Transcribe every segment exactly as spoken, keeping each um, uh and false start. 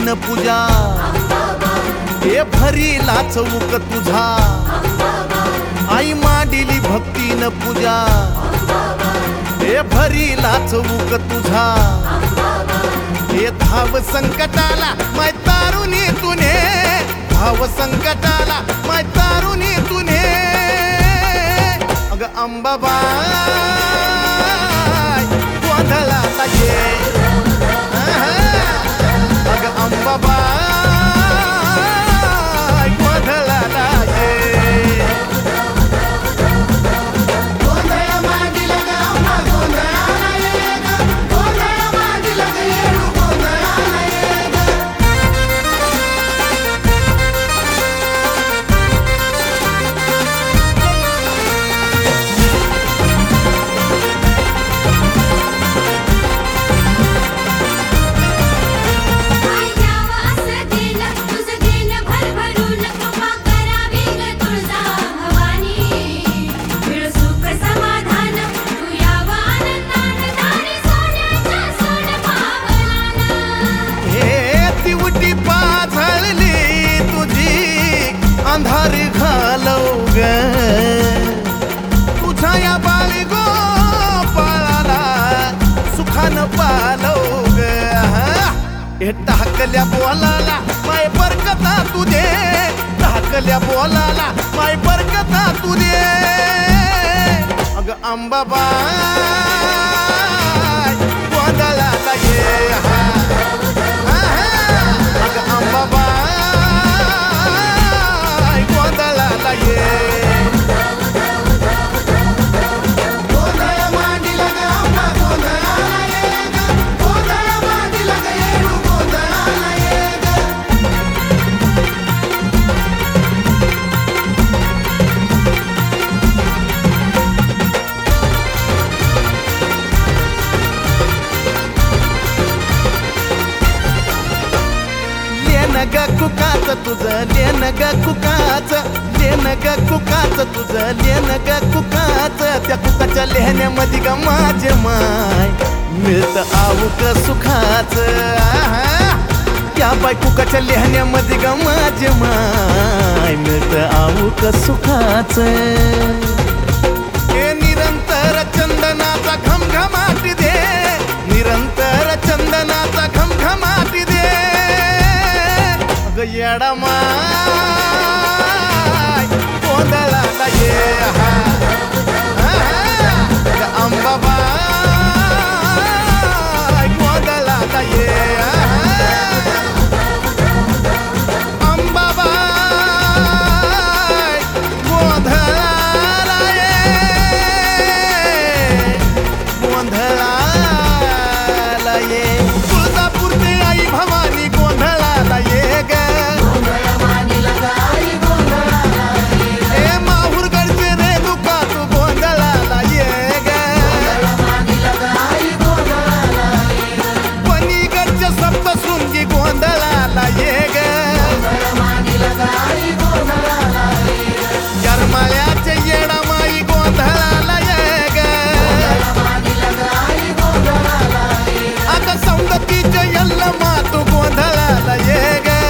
भक्तीन पूजा हे भरीला चौक तुझा आई मांडिली भक्तीन पूजा हे भरीला चौक तुझा हे धाव संकटाला माय तारुणी तुने धाव संकटाला माय तारुणी तुने अग अंबाबाई गोंधळाला ये अग अंबाबाई गोंधळाला ये अंधार घालव ग तुझ्या या बाळी गोपाळाला सुखान पालव ग हे टाकल्या बोलाला माय बरकता तुझे टाकल्या बोलाला माय बरकता तुझे अग अंबाबाई गोंधळाला ये अग अंबाबाई ग कुकाच तुझं लेन ग कुकाच लेन ग कुकाच तुझं लेन ग कुकाच त्या कुकाच्या लेहण्यामध्ये ग माझे माय मिळत आऊक सुखाच त्या बाय कुकाच्या लेहण्यामध्ये ग माझे माय मिळत आऊक सुखाच हे निरंतर चंदनाचा घमघमाट दे निरंतर चंदनाचा घमघमाट दे येडा माय गोंधळाला ये अंबाबाई गोंधळाला ये अंबाबाई गोंधळाला ये गोंधळाला ये तुळजापूरची आई भवानी गोंधळाला ये ग गरमाळ्याच्या येडामाई गोंधळाला ये ग अग सौंदतीच्या यल्ल मातू गोंधळाला ये ग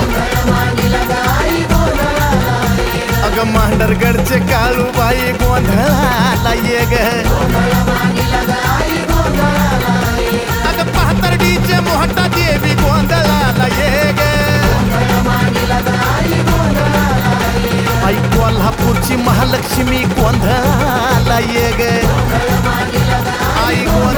अग मांडरगडचे काळूबाई गोंधळाला ये ग अग पाथर्डीचे मोहटा देवी गोंधळाला ये ग आई कोल्हापूरची महालक्ष्मी गोंधळाला ये ग आई